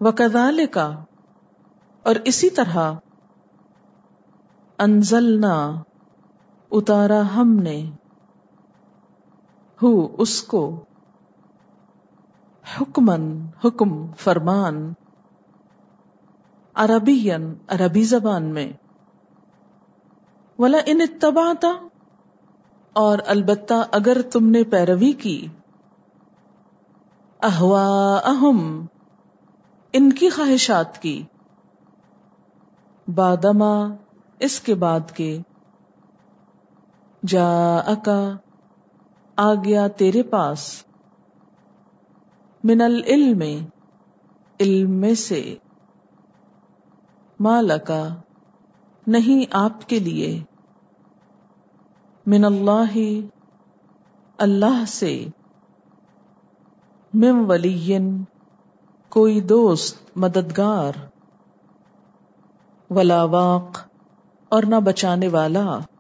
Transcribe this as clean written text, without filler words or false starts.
وَكَذَلِكَ اور اسی طرح انزلنا اتارا ہم نے ہو اس کو حکمن حکم فرمان عربین عربی زبان میں وَلَئِنِ اتَّبَعْتَ اور البتہ اگر تم نے پیروی کی اہواءہم ان کی خواہشات کی بعدما اس کے بعد کے جاءک آ گیا تیرے پاس من العلم علم میں سے ما لکا نہیں آپ کے لیے من اللہ اللہ سے من ولی کوئی دوست مددگار ولا واق اور نہ بچانے والا